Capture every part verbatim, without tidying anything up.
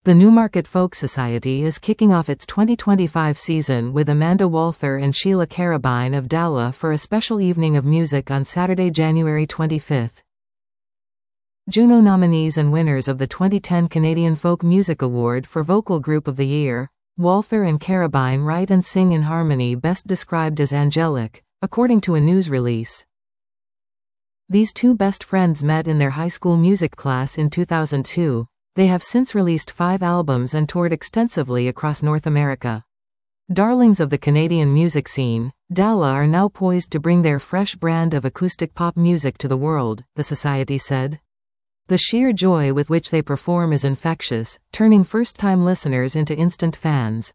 The Newmarket Folk Society is kicking off its twenty twenty-five season with Amanda Walther and Sheila Carabine of Dala for a special evening of music on Saturday, January twenty-fifth. Juno nominees and winners of the twenty ten Canadian Folk Music Award for Vocal Group of the Year, Walther and Carabine write and sing in harmony, best described as angelic, according to a news release. These two best friends met in their high school music class in two thousand two. They have since released five albums and toured extensively across North America. Darlings of the Canadian music scene, Dala are now poised to bring their fresh brand of acoustic pop music to the world, the Society said. The sheer joy with which they perform is infectious, turning first-time listeners into instant fans.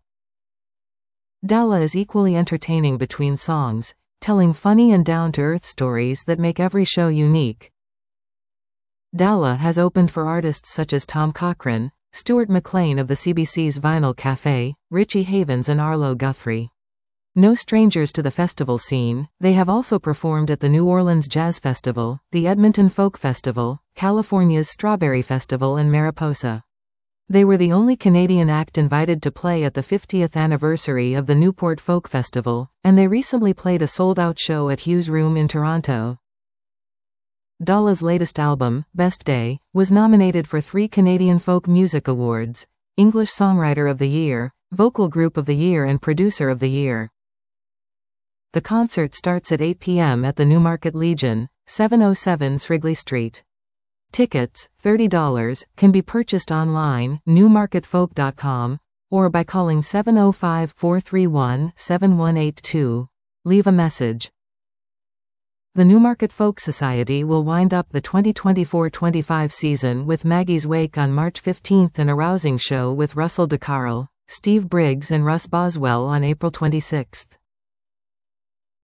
Dala is equally entertaining between songs, telling funny and down-to-earth stories that make every show unique. Dala has opened for artists such as Tom Cochrane, Stuart McLean of the C B C's Vinyl Cafe, Richie Havens and Arlo Guthrie. No strangers to the festival scene, they have also performed at the New Orleans Jazz Festival, the Edmonton Folk Festival, California's Strawberry Festival and Mariposa. They were the only Canadian act invited to play at the fiftieth anniversary of the Newport Folk Festival, and they recently played a sold-out show at Hughes Room in Toronto. Dala's latest album, Best Day, was nominated for three Canadian Folk Music Awards: English Songwriter of the Year, Vocal Group of the Year and Producer of the Year. The concert starts at eight p m at the Newmarket Legion, seven oh seven Srigley Street. Tickets, thirty dollars, can be purchased online, newmarket folk dot com, or by calling seven oh five, four three one, seven one eight two. Leave a message. The Newmarket Folk Society will wind up the twenty twenty-four twenty-five season with Maggie's Wake on March fifteenth and a rousing show with Russell DeCarle, Steve Briggs and Russ Boswell on April twenty-sixth.